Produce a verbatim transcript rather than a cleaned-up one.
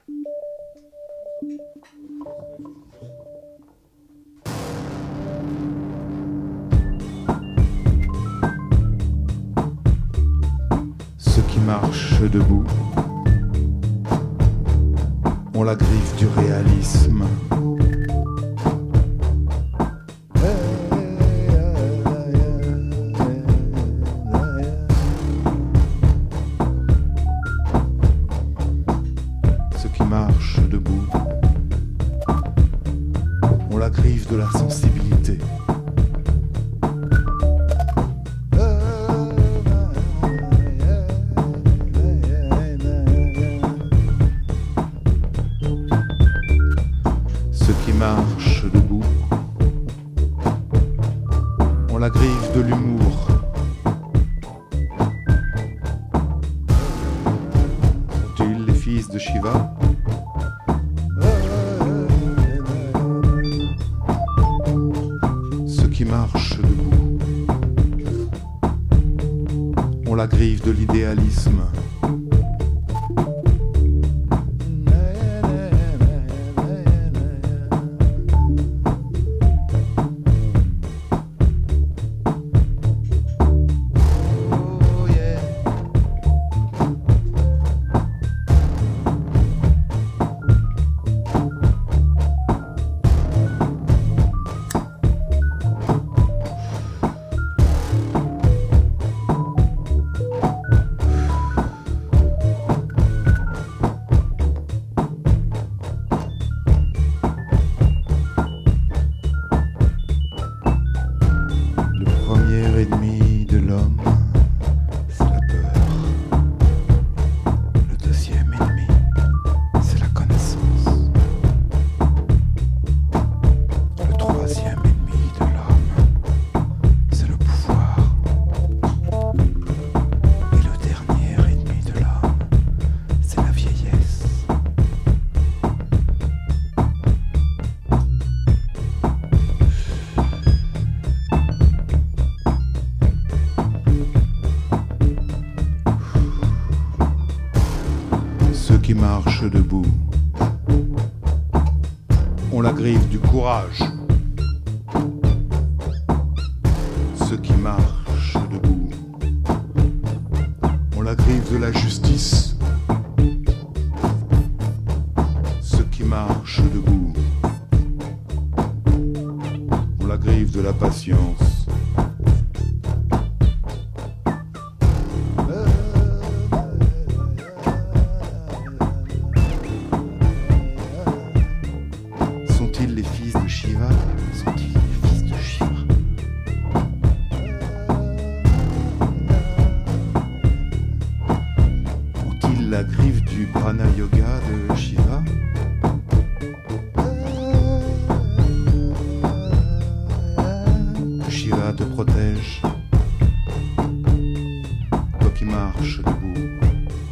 Ceux qui marchent debout ont la griffe du réalisme. Ceux qui marchent debout ont la griffe de la sensibilité. Ceux qui marchent debout ont la griffe de l'humour. Sont-ils les fils de Shiva ? Ceux qui marchent debout ont la griffe de l'idéalisme. Ennemi de l'homme, c'est la peur. Le deuxième ennemi, c'est la connaissance. Le troisième ennemi de l'homme, c'est le pouvoir. Et le dernier ennemi de l'homme, c'est la vieillesse. Ceux qui marchent debout ont la griffe du courage. Ceux qui marchent debout ont la griffe de la justice. Ceux qui marchent debout ont la griffe de la patience. Sont-ils les fils de Shiva ? Sont-ils les fils de Shiva ? Ont-ils la griffe du prana yoga de Shiva ? Que Shiva te protège, toi qui marches debout.